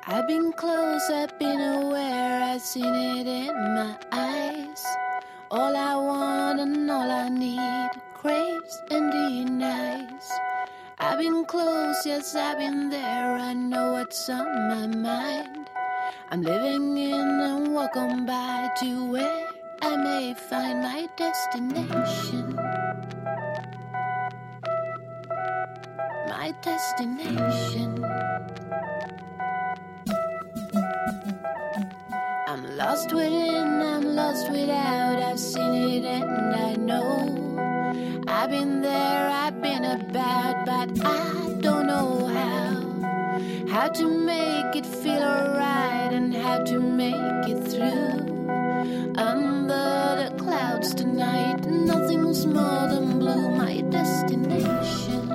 I've been close, I've been aware, I've seen it in my eyes. All I want and all I need, craves and denies. I've been close, yes, I've been there, I know what's on my mind. I'm living in and walk on by to where I may find my destination. My destination. I'm lost within, I'm lost without, I've seen it and I know. I've been there, I've been about, but I don't know how to make it feel alright and how to make it through. Under the clouds tonight, nothing's more than blue, my destination.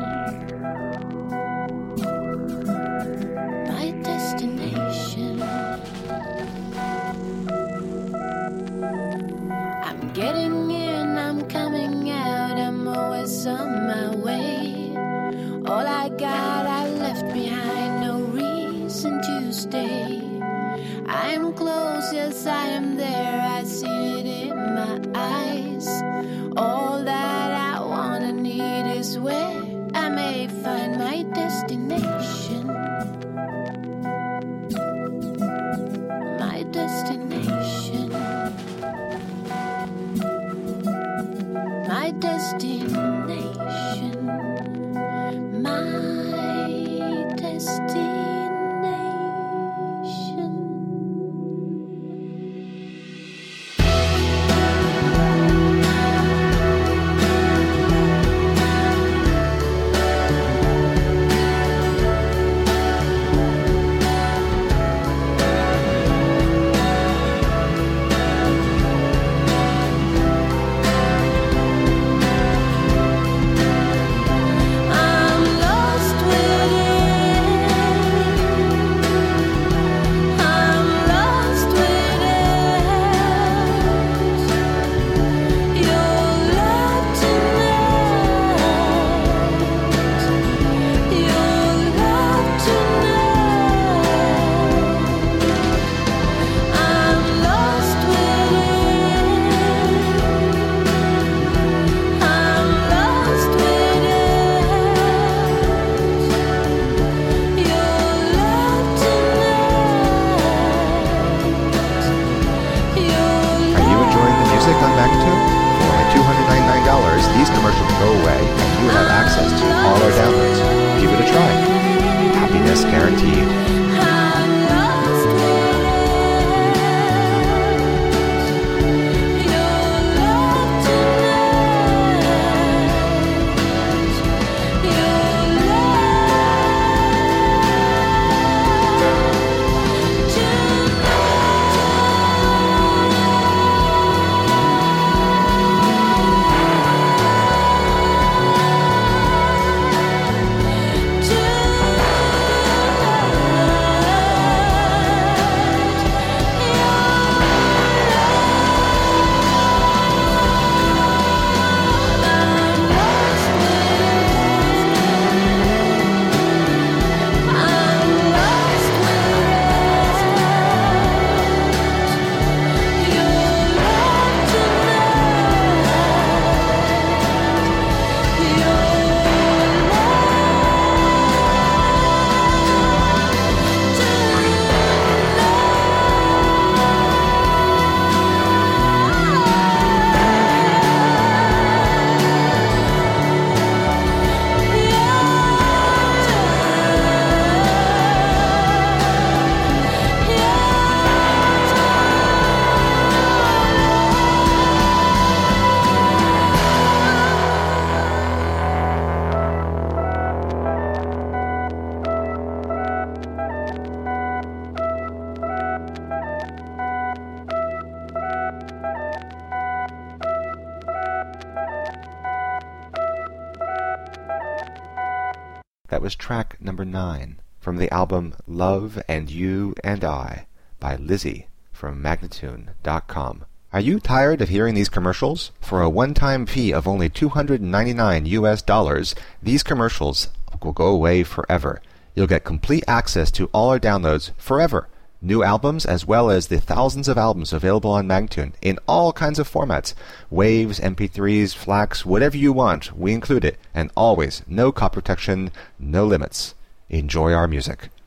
My destination. I'm getting in, I'm coming out, I'm always on my way. All I got, I left behind, no reason to stay. I'm close, yes, I am there, I see it in my eyes. All that I want and need is where I may find my destination. My destination. My destination. My destination. These commercials go away and you have access to all our downloads. Give it a try. Happiness guaranteed. That was track number 9 from the album Love and You and I by Lizzie from Magnatune.com. Are you tired of hearing these commercials? For a one-time fee of only $299 US, these commercials will go away forever. You'll get complete access to all our downloads forever. New albums as well as the thousands of albums available on Magnatune in all kinds of formats. Waves, MP3s, FLACs, whatever you want, we include it. And always, no copy protection, no limits. Enjoy our music.